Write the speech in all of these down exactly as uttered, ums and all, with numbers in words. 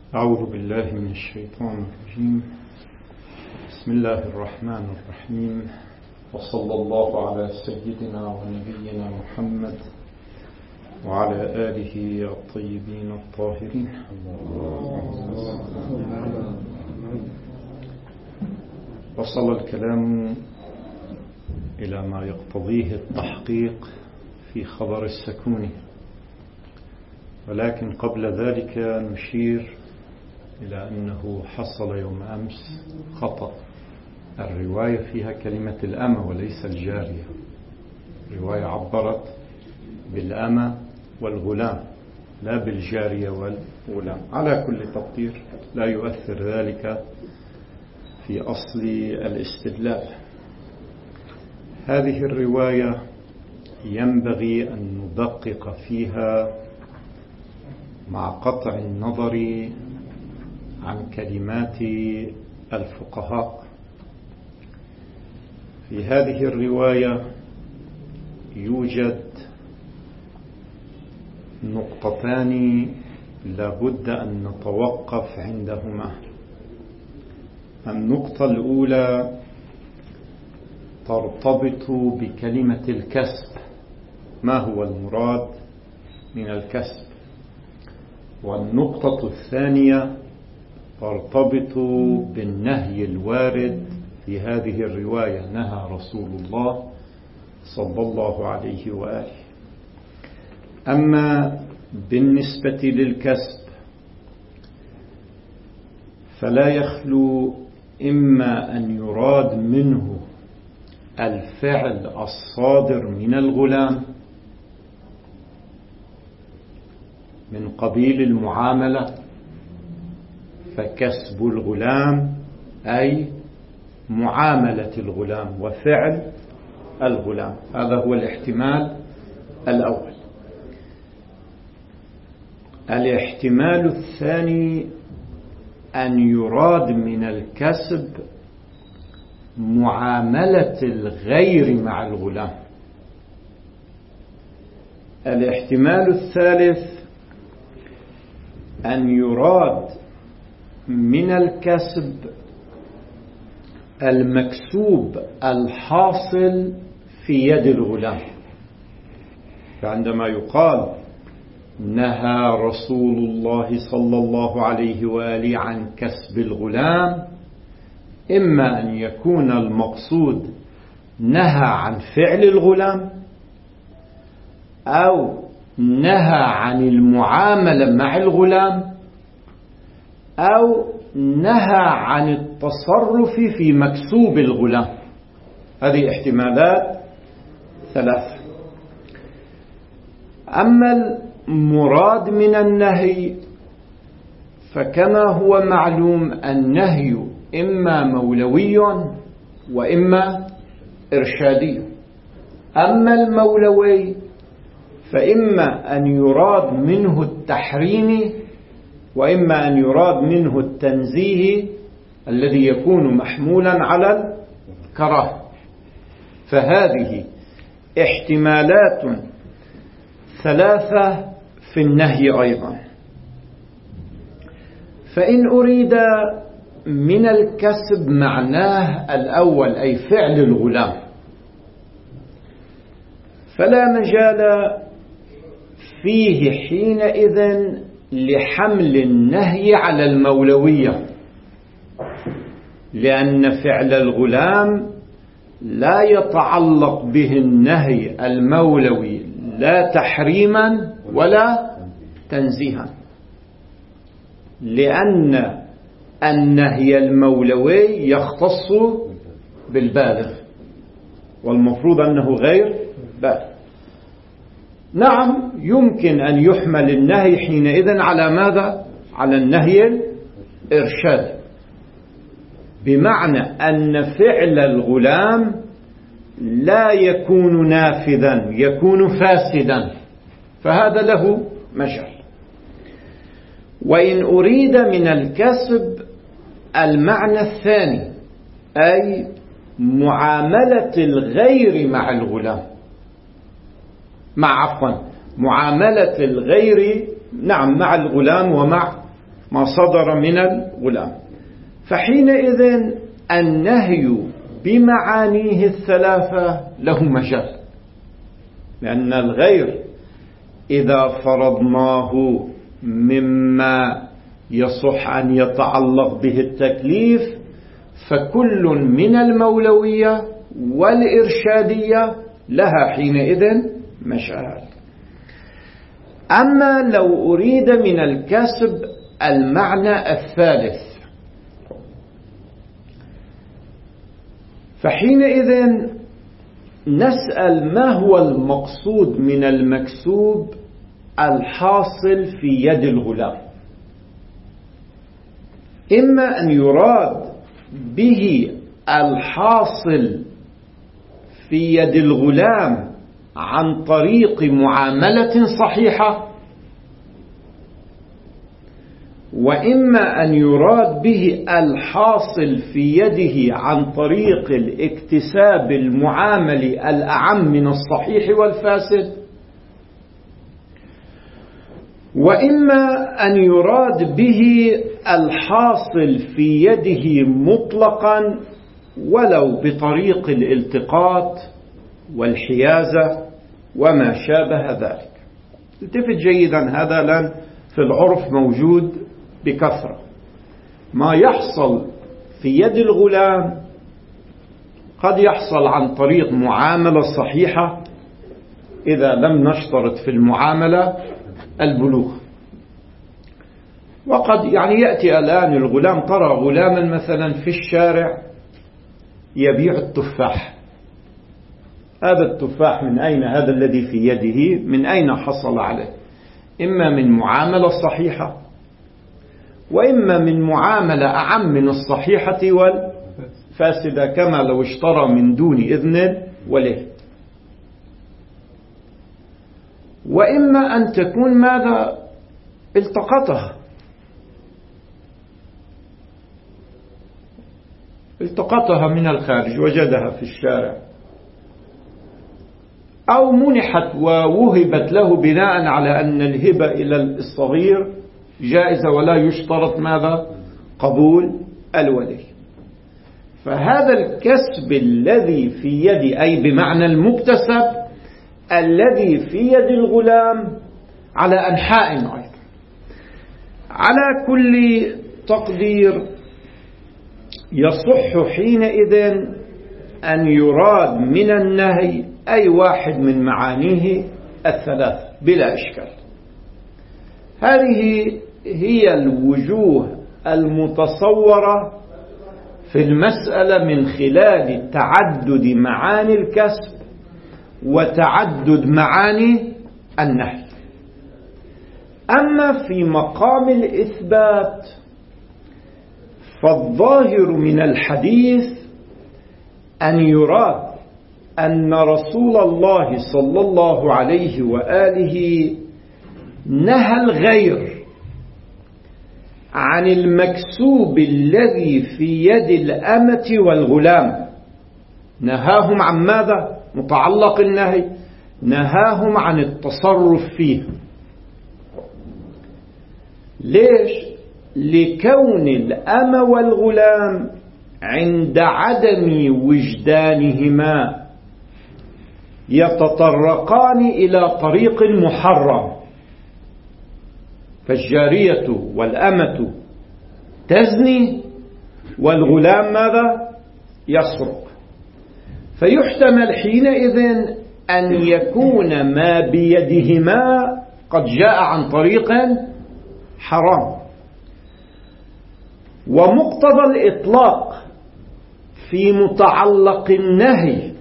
أعوذ بالله من الشيطان الرجيم. بسم الله الرحمن الرحيم، وصلى الله على سيدنا ونبينا محمد وعلى آله الطيبين الطاهرين. وصل الكلام إلى ما يقتضيه التحقيق في خبر السكون، ولكن قبل ذلك نشير إلى أنه حصل يوم أمس خطأ. الرواية فيها كلمة الأمة وليس الجارية. الرواية عبرت بالأمة والغلام لا بالجارية والغلام. على كل تقدير لا يؤثر ذلك في أصل الاستدلال. هذه الرواية ينبغي أن ندقق فيها مع قطع النظر عن كلمات الفقهاء. في هذه الرواية يوجد نقطتان لابد أن نتوقف عندهما. النقطة الأولى ترتبط بكلمة الكسب، ما هو المراد من الكسب؟ والنقطة الثانية ترتبط بالنهي الوارد في هذه الرواية. نهى رسول الله صلى الله عليه وآله. أما بالنسبة للكسب فلا يخلو إما أن يراد منه الفعل الصادر من الغلام من قبيل المعاملة، فكسب الغلام أي معاملة الغلام وفعل الغلام. هذا هو الاحتمال الأول. الاحتمال الثاني أن يراد من الكسب معاملة الغير مع الغلام. الاحتمال الثالث أن يراد من الكسب المكسوب الحاصل في يد الغلام. فعندما يقال نهى رسول الله صلى الله عليه وآله عن كسب الغلام، إما أن يكون المقصود نهى عن فعل الغلام، أو نهى عن المعاملة مع الغلام، أو نهى عن التصرف في مكسوب الغلام. هذه احتمالات ثلاثة. أما المراد من النهي فكما هو معلوم النهي إما مولوي وإما إرشادي. أما المولوي فإما أن يراد منه التحريم، وإما أن يراد منه التنزيه الذي يكون محمولا على الكراهة. فهذه احتمالات ثلاثة في النهي أيضا. فإن أريد من الكسب معناه الأول أي فعل الغلام، فلا مجال فيه حينئذ لحمل النهي على المولوية، لأن فعل الغلام لا يتعلق به النهي المولوي لا تحريما ولا تنزيها، لأن النهي المولوي يختص بالبالغ، والمفروض أنه غير بالغ. نعم يمكن أن يحمل النهي حينئذ على ماذا؟ على النهي الإرشاد، بمعنى أن فعل الغلام لا يكون نافذا، يكون فاسدا، فهذا له مجال. وإن أريد من الكسب المعنى الثاني أي معاملة الغير مع الغلام، مع عفوا معاملة الغير نعم مع الغلام ومع ما صدر من الغلام. فحينئذ النهي بمعانيه الثلاثة له مجال، لأن الغير إذا فرضناه مما يصح أن يتعلق به التكليف فكل من المولوية والإرشادية لها حينئذ مجال. أما لو أريد من الكسب المعنى الثالث فحينئذ نسأل ما هو المقصود من المكسوب الحاصل في يد الغلام. إما أن يراد به الحاصل في يد الغلام عن طريق معاملة صحيحة، وإما أن يراد به الحاصل في يده عن طريق الاكتساب المعاملي الأعم من الصحيح والفاسد، وإما أن يراد به الحاصل في يده مطلقا ولو بطريق الالتقاط والحيازة وما شابه ذلك. التفت جيدا، هذا لن في العرف موجود بكثرة. ما يحصل في يد الغلام قد يحصل عن طريق معاملة صحيحة إذا لم نشترط في المعاملة البلوغ. وقد يعني يأتي الآن الغلام، ترى غلاما مثلا في الشارع يبيع التفاح. هذا التفاح من أين؟ هذا الذي في يده من أين حصل عليه؟ إما من معاملة صحيحة، وإما من معاملة أعم من الصحيحة والفاسدة، كما لو اشترى من دون إذن وليه. وإما أن تكون ماذا؟ التقطها التقطها من الخارج، وجدها في الشارع، أو منحت ووهبت له بناء على أن الهبة إلى الصغير جائزة ولا يشترط ماذا؟ قبول الولي. فهذا الكسب الذي في يد، أي بمعنى المكتسب الذي في يد الغلام، على أنحاء أيضا. على كل تقدير يصح حينئذ أن يراد من النهي أي واحد من معانيه الثلاث بلا إشكال. هذه هي الوجوه المتصورة في المسألة من خلال تعدد معاني الكسب وتعدد معاني النهي. أما في مقام الإثبات فالظاهر من الحديث أن يراد أن رسول الله صلى الله عليه وآله نهى الغير عن المكسوب الذي في يد الأمة والغلام. نهاهم عن ماذا؟ متعلق النهي، نهاهم عن التصرف فيه. ليش؟ لكون الأمة والغلام عند عدم وجدانهما يتطرقان إلى طريق محرم. فالجارية والأمة تزني والغلام ماذا؟ يسرق. فيحتمل حينئذ أن يكون ما بيدهما قد جاء عن طريق حرام. ومقتضى الإطلاق في متعلق النهي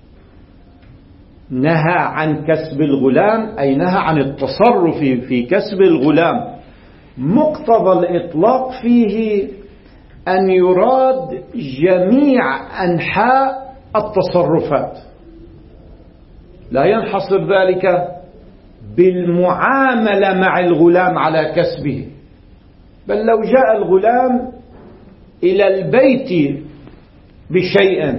نهى عن كسب الغلام، أي نهى عن التصرف في كسب الغلام. مقتضى الإطلاق فيه أن يراد جميع أنحاء التصرفات، لا ينحصر ذلك بالمعاملة مع الغلام على كسبه، بل لو جاء الغلام إلى البيت بشيء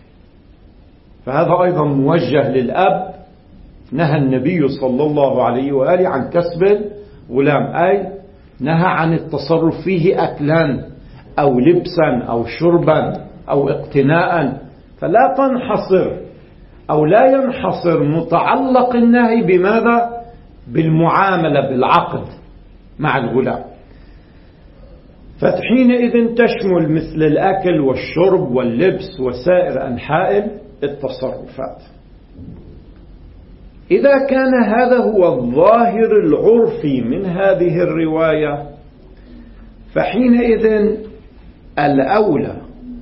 فهذا أيضا موجه للأب. نهى النبي صلى الله عليه وآله عن كسب الغلام، أي نهى عن التصرف فيه أكلا أو لبسا أو شربا أو اقتناء، فلا تنحصر أو لا ينحصر متعلق النهي بماذا؟ بالمعاملة، بالعقد مع الغلام. فحينئذ تشمل مثل الأكل والشرب واللبس وسائر أنحاء التصرفات. إذا كان هذا هو الظاهر العرفي من هذه الرواية، فحينئذ الأولى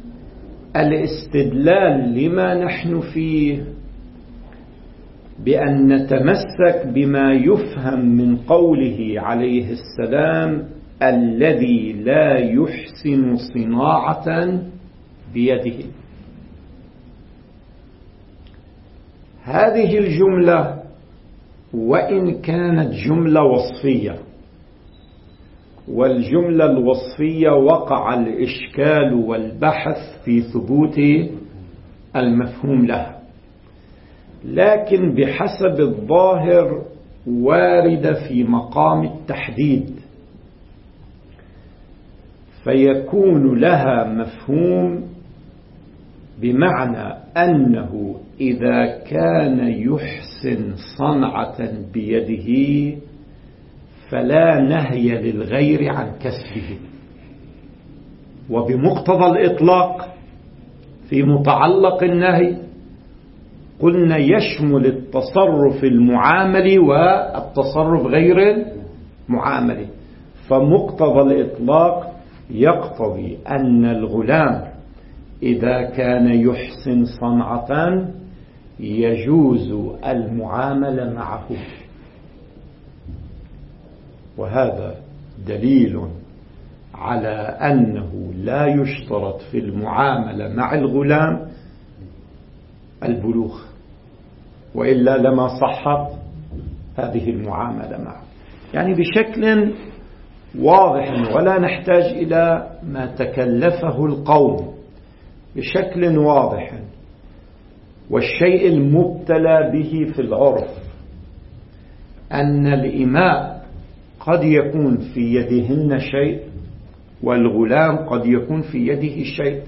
الاستدلال لما نحن فيه بأن نتمسك بما يفهم من قوله عليه السلام: الذي لا يحسن صناعة بيده. هذه الجملة وإن كانت جملة وصفية، والجملة الوصفية وقع الإشكال والبحث في ثبوت المفهوم لها، لكن بحسب الظاهر واردة في مقام التحديد، فيكون لها مفهوم بمعنى أنه إذا كان يحسن صنعة بيده فلا نهي للغير عن كسبه. وبمقتضى الإطلاق في متعلق النهي قلنا يشمل التصرف المعاملي والتصرف غير المعاملي، فمقتضى الإطلاق يقتضي أن الغلام إذا كان يحسن صنعة يجوز المعاملة معه. وهذا دليل على أنه لا يشترط في المعاملة مع الغلام البلوغ، وإلا لما صحت هذه المعاملة معه. يعني بشكل واضح، ولا نحتاج إلى ما تكلفه القوم، بشكل واضح. والشيء المبتلى به في العرف أن الإماء قد يكون في يدهن شيء والغلام قد يكون في يده شيء.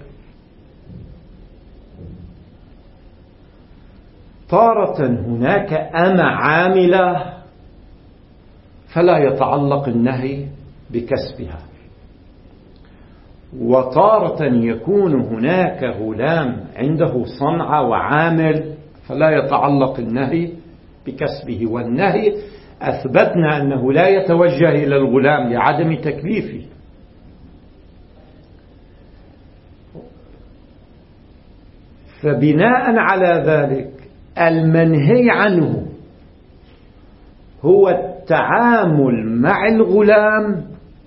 تارة هناك أمة عاملة فلا يتعلق النهي بكسبها، وتارة يكون هناك غلام عنده صنعة وعامل فلا يتعلق النهي بكسبه. والنهي أثبتنا أنه لا يتوجه إلى الغلام لعدم تكليفه. فبناء على ذلك المنهي عنه هو التعامل مع الغلام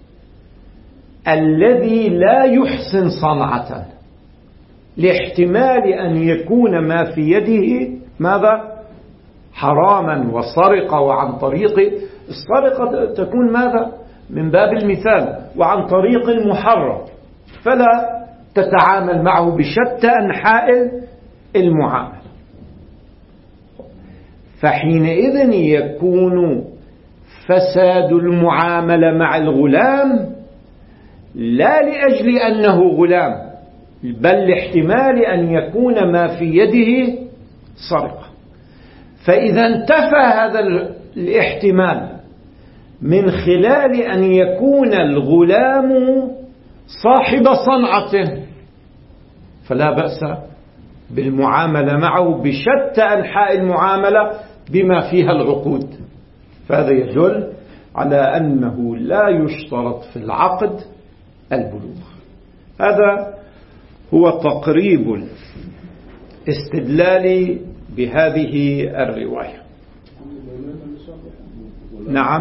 الذي لا يحسن صنعة، لاحتمال أن يكون ما في يده ماذا؟ حراما وسرقة، وعن طريق السرقة تكون ماذا؟ من باب المثال، وعن طريق المحرم، فلا تتعامل معه بشتى أنحاء المعاملة. فحينئذ يكون فساد المعاملة مع الغلام لا لأجل أنه غلام، بل لاحتمال أن يكون ما في يده سرقة. فإذا انتفى هذا الاحتمال من خلال أن يكون الغلام صاحب صنعة، فلا بأس بالمعاملة معه بشتى أنحاء المعاملة بما فيها العقود. فهذا يدل على أنه لا يشترط في العقد البلوغ. هذا هو تقريب الاستدلال بهذه الرواية. نعم،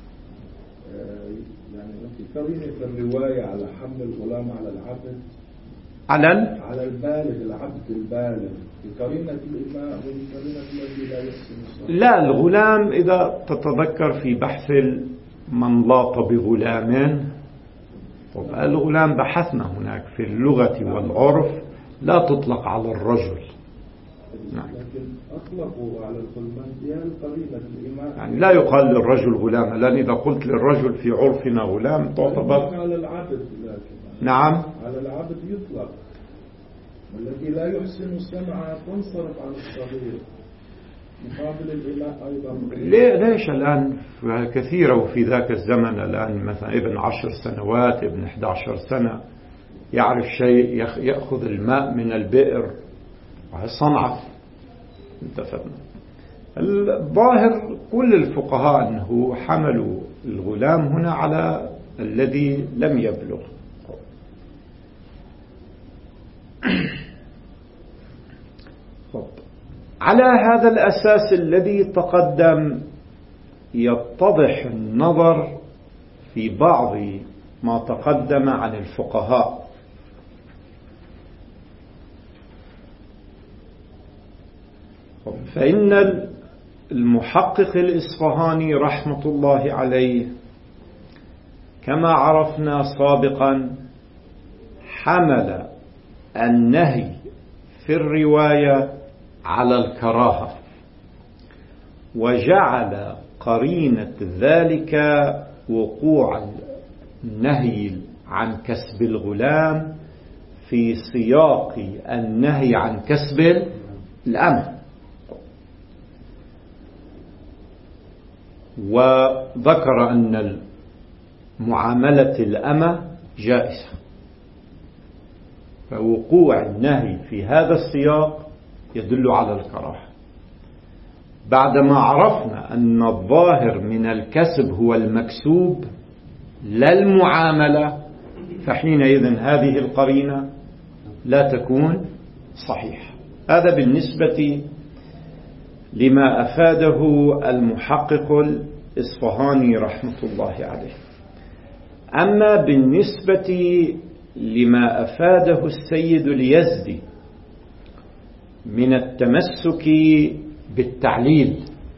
يعني أنت قرينة الرواية على حمل الغلام على العبد، على على البالغ، العبد البالغ، قرينة الإماء وقرينة الذي لا يحسن الصلاة. لا، الغلام إذا تتذكر في بحث من لاط بغلام، الغلام بحثنا هناك في اللغة والعرف لا تطلق على الرجل، نعم. لكن أطلقوا على الغلمان قرينة الإماء، يعني لا يقال للرجل غلام، لأن إذا قلت للرجل في عرفنا غلام تعتبر على العبد، لكن نعم على العبد يطلق، والذي لا يحسن السمع تنصرف عن الصغير مقابل الإماء أيضا. ليش الآن كثيرة وفي ذاك الزمن الآن مثلا ابن عشر سنوات ابن إحدى عشر سنة يعرف شيء يأخذ الماء من البئر صنعة. الظاهر كل الفقهاء أنه حملوا الغلام هنا على الذي لم يبلغ. على هذا الأساس الذي تقدم يتضح النظر في بعض ما تقدم عن الفقهاء. فإن المحقق الإصفهاني رحمة الله عليه كما عرفنا سابقا حمل النهي في الرواية على الكراهة، وجعل قرينة ذلك وقوع النهي عن كسب الغلام في سياق النهي عن كسب الأمة، وذكر أن معاملة الأمة جائزة، فوقوع النهي في هذا السياق يدل على الكراهة. بعدما عرفنا أن الظاهر من الكسب هو المكسوب لا المعاملة، فحينئذ هذه القرينة لا تكون صحيحة. هذا بالنسبة لما أفاده المحقق الإصفهاني رحمة الله عليه. أما بالنسبة لما أفاده السيد اليزدي من التمسك بالتعليل،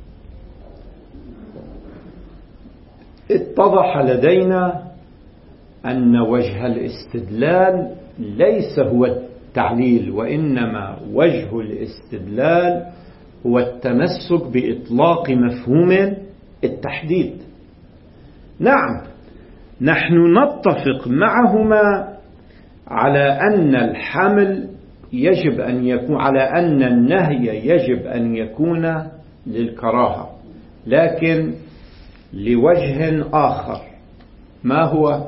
اتضح لدينا أن وجه الاستدلال ليس هو التعليل، وإنما وجه الاستدلال هو التمسك بإطلاق مفهوم التحديد. نعم، نحن نتفق معهما على أن الحمل يجب أن يكون، على أن النهي يجب أن يكون للكراهة، لكن لوجه آخر. ما هو؟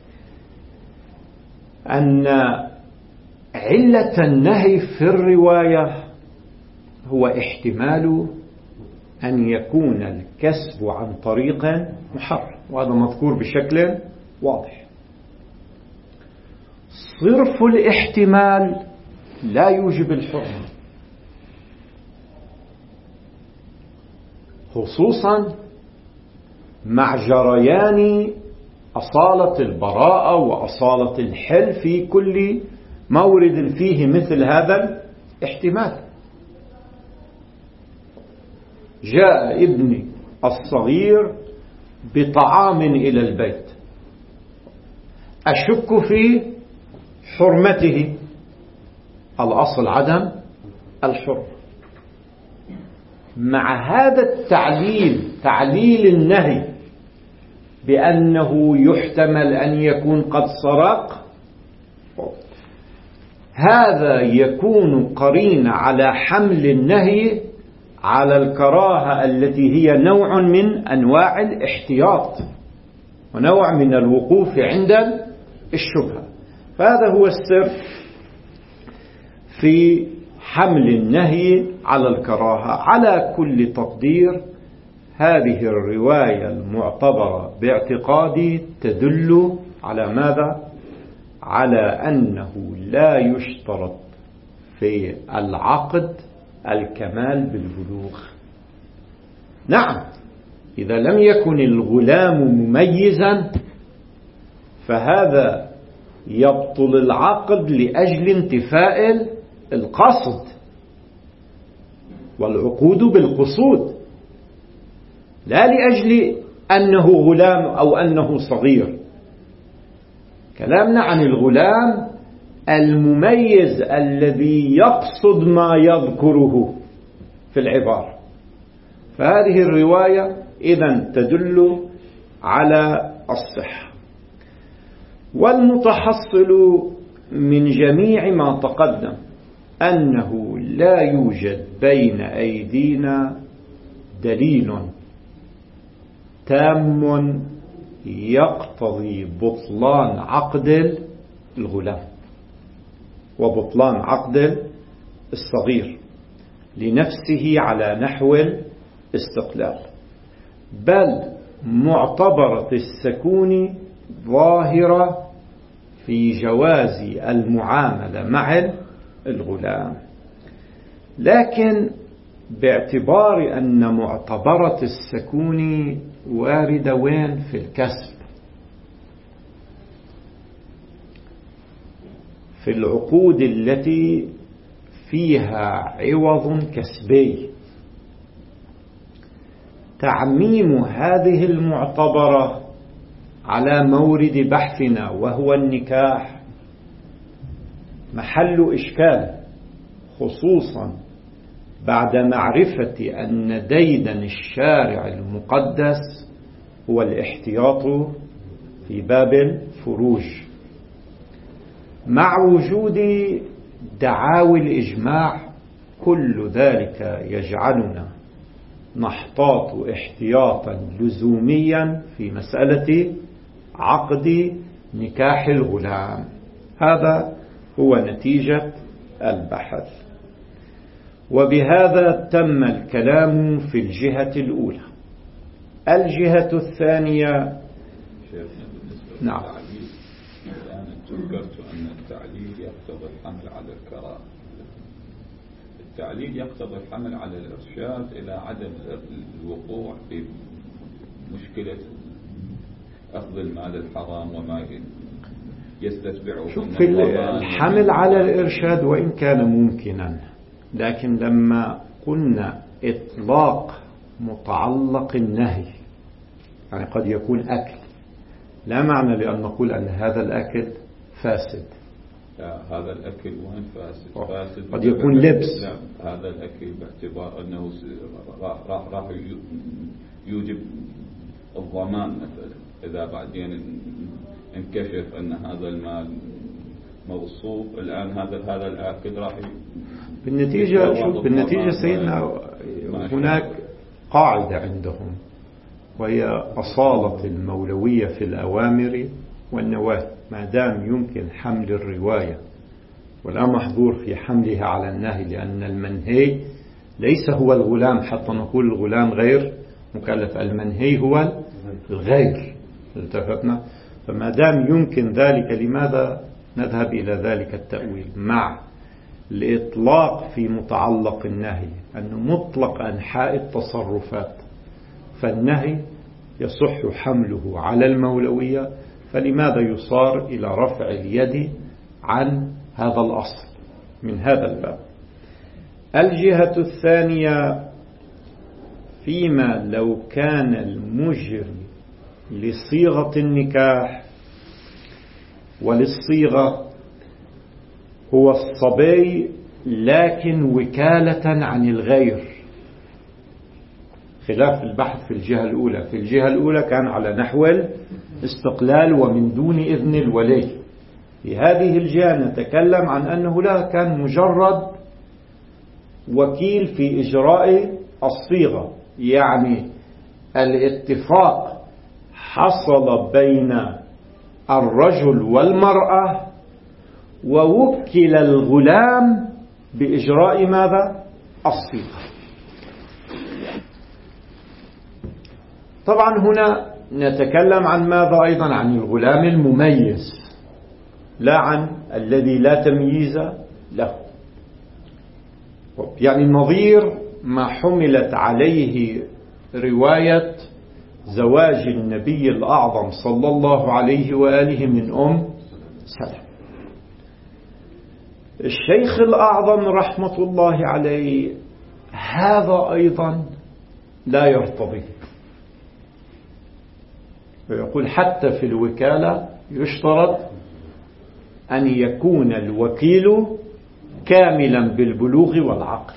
أن علة النهي في الرواية هو احتمال أن يكون الكسب عن طريق محرم، وهذا مذكور بشكل واضح. صرف الاحتمال لا يوجب الحرمة، خصوصا مع جريان أصالة البراءة وأصالة الحل في كل مورد فيه مثل هذا الاحتمال. جاء ابني الصغير بطعام إلى البيت، أشك في حرمته، الأصل عدم الحرمة. مع هذا التعليل، تعليل النهي بأنه يحتمل أن يكون قد سرق، هذا يكون قرين على حمل النهي على الكراهة التي هي نوع من أنواع الاحتياط ونوع من الوقوف عند الشبهة. فهذا هو السر في حمل النهي على الكراهة. على كل تقدير هذه الرواية المعتبرة باعتقادي تدل على ماذا؟ على أنه لا يشترط في العقد الكمال بالبلوغ. نعم، إذا لم يكن الغلام مميزا فهذا يبطل العقد لأجل انتفاء القصد، والعقود بالقصود، لا لأجل أنه غلام أو أنه صغير. كلامنا عن الغلام المميز الذي يقصد ما يذكره في العبارة. فهذه الرواية إذن تدل على الصحة. والمتحصل من جميع ما تقدم أنه لا يوجد بين أيدينا دليل تام يقتضي بطلان عقد الغلام وبطلان عقد الصغير لنفسه على نحو الاستقلال، بل معتبرة السكون ظاهرة في جواز المعاملة مع الغلام. لكن باعتبار أن معتبرة السكون واردة وين؟ في الكسب، في العقود التي فيها عوض كسبي. تعميم هذه المعتبرة على مورد بحثنا وهو النكاح محل إشكال، خصوصا بعد معرفة أن ديدن الشارع المقدس هو الاحتياط في باب الفروج، مع وجود دعاوي الإجماع. كل ذلك يجعلنا نحتاط احتياطا لزوميا في مسألة عقد نكاح الغلام. هذا هو نتيجة البحث. وبهذا تم الكلام في الجهة الأولى. الجهة الثانية، نعم، الآن ذكرت أن التعليل يقتضي الحمل على الكراهة. التعليل يقتضي الحمل على الإرشاد إلى عدم الوقوع في مشكلة أخذ المال الحرام وما يستتبعه. شوف، في الحمل على الإرشاد وإن كان ممكنا، لكن لما قلنا إطلاق متعلق النهي، يعني قد يكون أكل، لا معنى لأن نقول أن هذا الأكل فاسد. لا، هذا الأكل وين فاسد؟ فاسد قد يكون لبس. لا، هذا الأكل باعتبار أنه راح راح يوجب الضمان مثلا إذا بعدين انكشف أن هذا المال موصوف. الآن هذا هذا الأكل راح بالنتيجة شوف بالنتيجة سيدنا هناك قاعدة عندهم، وهي أصالة المولوية في الأوامر والنواهي. ما دام يمكن حمل الرواية ولا محظور في حملها على النهي، لأن المنهي ليس هو الغلام حتى نقول الغلام غير مكلف، المنهي هو الغير. التفتنا؟ فما دام يمكن ذلك لماذا نذهب إلى ذلك التأويل مع الإطلاق في متعلق النهي أنه مطلق أنحاء التصرفات، فالنهي يصح حمله على المولوية، فلماذا يصار إلى رفع اليد عن هذا الأصل من هذا الباب؟ الجهة الثانية، فيما لو كان المجري لصيغة النكاح وللصيغة هو الصبي لكن وكالة عن الغير، خلاف البحث في الجهة الأولى. في الجهة الأولى كان على نحو الاستقلال ومن دون إذن الولي. في هذه الجهة نتكلم عن أنه لا، كان مجرد وكيل في إجراء الصيغة، يعني الاتفاق حصل بين الرجل والمرأة ووكل الغلام بإجراء ماذا؟ الصيغة. طبعا هنا نتكلم عن ماذا أيضا؟ عن الغلام المميز، لا عن الذي لا تمييز له. يعني نظير ما حملت عليه رواية زواج النبي الأعظم صلى الله عليه وآله من أم سلمة. الشيخ الأعظم رحمة الله عليه هذا أيضا لا يرتضي، ويقول حتى في الوكالة يشترط أن يكون الوكيل كاملا بالبلوغ والعقل.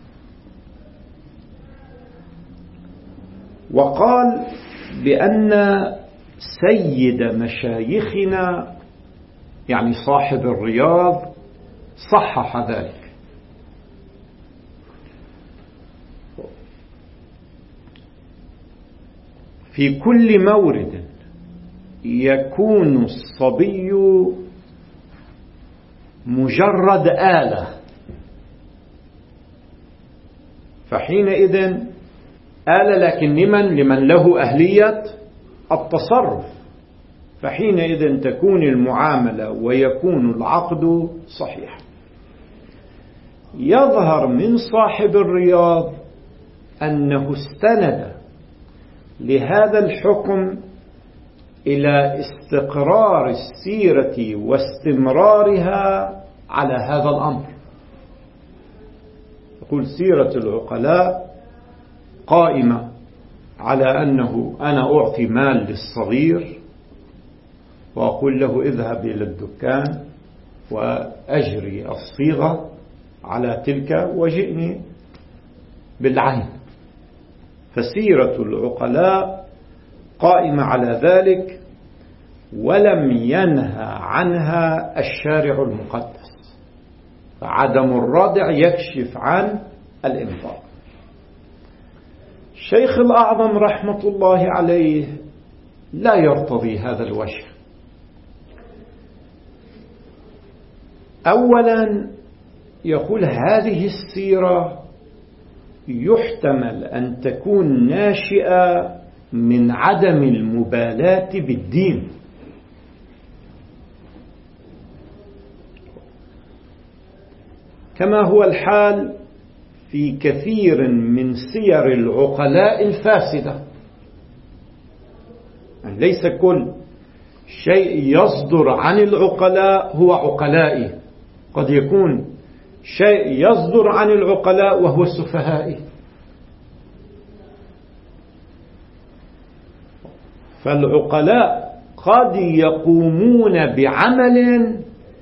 وقال بأن سيد مشايخنا يعني صاحب الرياض صحح ذلك. في كل مورد يكون الصبي مجرد آلة، فحينئذ آلة لكن لمن لمن له أهلية التصرف، فحينئذ تكون المعاملة ويكون العقد صحيح. يظهر من صاحب الرياض أنه استند لهذا الحكم إلى استقرار السيرة واستمرارها على هذا الأمر. يقول سيرة العقلاء قائمة على أنه أنا أعطي مال للصغير وأقول له اذهب إلى الدكان وأجري الصيغة على تلك وجئني بالعين. فسيرة العقلاء قائمة على ذلك، ولم ينهى عنها الشارع المقدس، فعدم الردع يكشف عن الإنفاق. الشيخ الأعظم رحمة الله عليه لا يرتضي هذا الوجه. أولا يقول هذه السيرة يحتمل أن تكون ناشئة من عدم المبالاة بالدين، كما هو الحال في كثير من سير العقلاء الفاسدة. يعني ليس كل شيء يصدر عن العقلاء هو عقلائي، قد يكون شيء يصدر عن العقلاء وهو السفهاء. فالعقلاء قد يقومون بعمل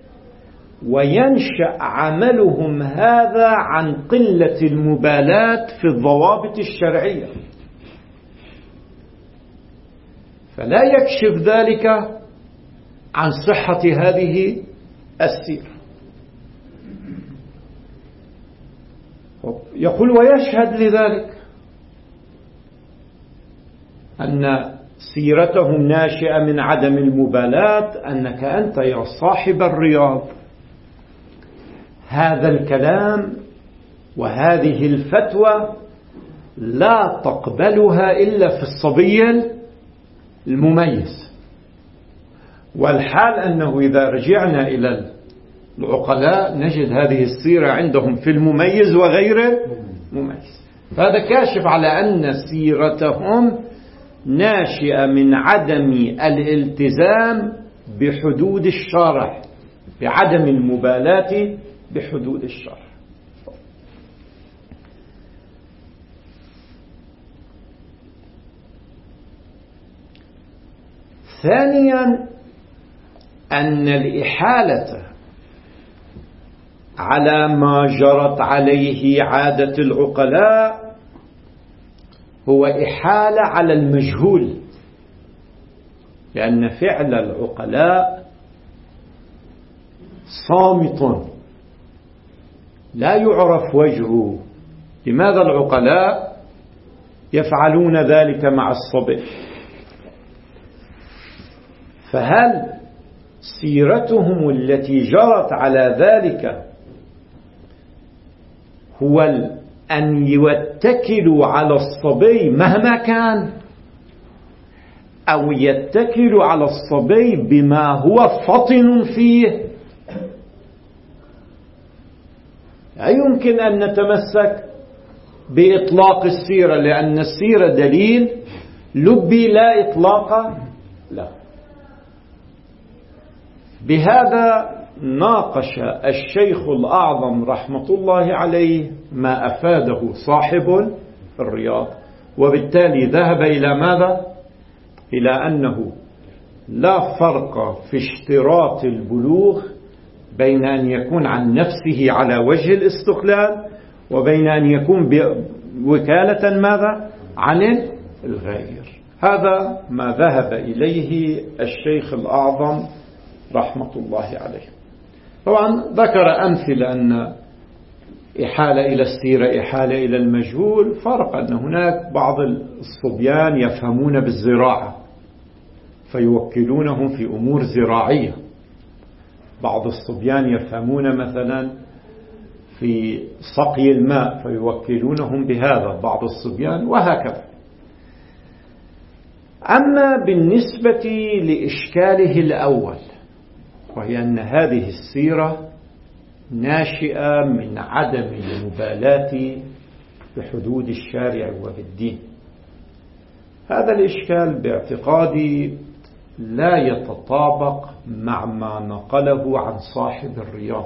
وينشأ عملهم هذا عن قلة المبالاة في الضوابط الشرعية، فلا يكشف ذلك عن صحة هذه السيرة. يقول ويشهد لذلك أن سيرتهم ناشئة من عدم المبالاة، أنك أنت يا صاحب الرياض هذا الكلام وهذه الفتوى لا تقبلها إلا في الصبي المميز. والحال أنه إذا رجعنا إلى العقلاء نجد هذه السيرة عندهم في المميز وغير مميز، فهذا كاشف على أن سيرتهم ناشئة من عدم الالتزام بحدود الشرع، بعدم المبالاة بحدود الشرع. ثانيا أن الإحالة على ما جرت عليه عادة العقلاء هو إحالة على المجهول، لأن فعل العقلاء صامت لا يعرف وجهه. لماذا العقلاء يفعلون ذلك مع الصبي؟ فهل سيرتهم التي جرت على ذلك هو أن يتكلوا على الصبي مهما كان، أو يتكلوا على الصبي بما هو فطن فيه؟ لا يمكن أن نتمسك بإطلاق السيرة، لأن السيرة دليل لبي لا إطلاق له. بهذا ناقش الشيخ الأعظم رحمة الله عليه ما أفاده صاحب الرياض، وبالتالي ذهب إلى ماذا؟ إلى أنه لا فرق في اشتراط البلوغ بين أن يكون عن نفسه على وجه الاستقلال وبين أن يكون بوكالة ماذا؟ عن الغير. هذا ما ذهب إليه الشيخ الأعظم رحمة الله عليه. طبعا ذكر أمثلة أن إحالة إلى السيرة إحالة إلى المجهول، فرق أن هناك بعض الصبيان يفهمون بالزراعة فيوكلونهم في أمور زراعية، بعض الصبيان يفهمون مثلا في سقي الماء فيوكلونهم بهذا بعض الصبيان، وهكذا. أما بالنسبة لإشكاله الأول، وهي أن هذه السيرة ناشئة من عدم المبالاة بحدود الشارع وبالدين، هذا الإشكال باعتقادي لا يتطابق مع ما نقله عن صاحب الرياض.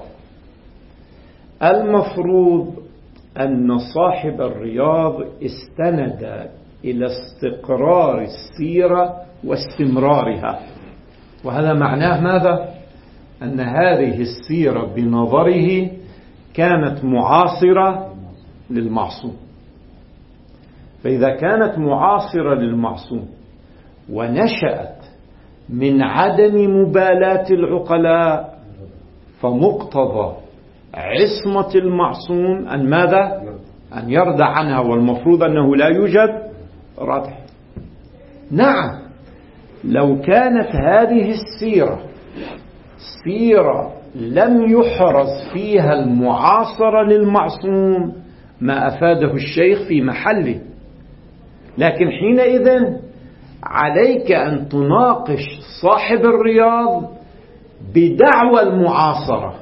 المفروض أن صاحب الرياض استند إلى استقرار السيرة واستمرارها، وهذا معناه ماذا؟ أن هذه السيرة بنظره كانت معاصرة للمعصوم. فإذا كانت معاصرة للمعصوم ونشأت من عدم مبالاة العقلاء، فمقتضى عصمة المعصوم أن ماذا؟ أن يردع عنها، والمفروض أنه لا يوجد ردع. نعم، لو كانت هذه السيرة سيرة لم يحرز فيها المعاصرة للمعصوم ما أفاده الشيخ في محله، لكن حينئذ عليك أن تناقش صاحب الرياض بدعوى المعاصرة،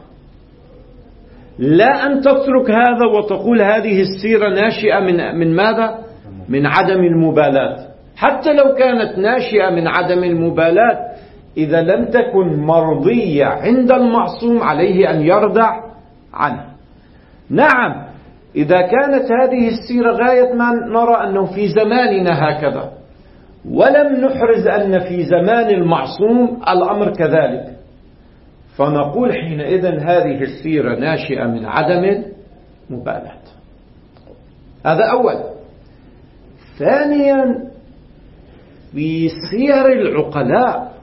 لا أن تترك هذا وتقول هذه السيرة ناشئة من من ماذا؟ من عدم المبالاة. حتى لو كانت ناشئة من عدم المبالاة، إذا لم تكن مرضية عند المعصوم عليه أن يردع عنها. نعم، إذا كانت هذه السيرة غاية ما نرى أنه في زماننا هكذا، ولم نحرز أن في زمان المعصوم الأمر كذلك، فنقول حينئذ هذه السيرة ناشئة من عدم المبالاة. هذا أول. ثانيا، في سير العقلاء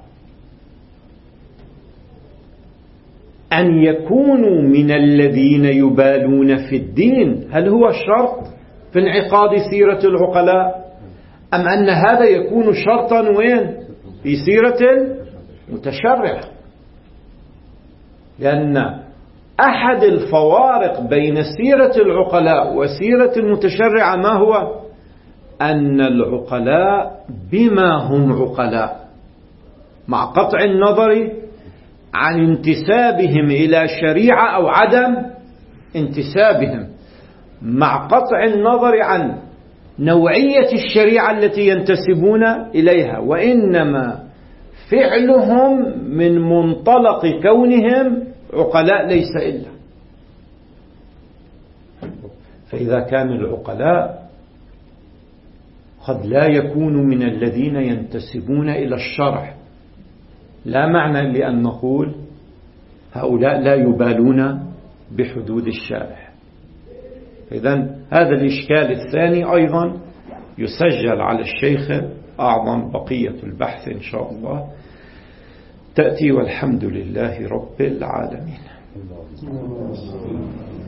أن يكونوا من الذين يبالون في الدين. هل هو شرط في انعقاد سيرة العقلاء، أم أن هذا يكون شرطا وين؟ في سيرة المتشرع؟ لأن أحد الفوارق بين سيرة العقلاء وسيرة المتشرع ما هو؟ أن العقلاء بما هم عقلاء، مع قطع النظر عن انتسابهم إلى شريعة أو عدم انتسابهم، مع قطع النظر عن نوعية الشريعة التي ينتسبون إليها، وإنما فعلهم من منطلق كونهم عقلاء ليس إلا. فإذا كان العقلاء قد لا يكونوا من الذين ينتسبون إلى الشرع، لا معنى لأن نقول هؤلاء لا يبالون بحدود الشارع. إذن هذا الإشكال الثاني أيضا يسجل على الشيخ أعظم. بقية البحث إن شاء الله تأتي، والحمد لله رب العالمين.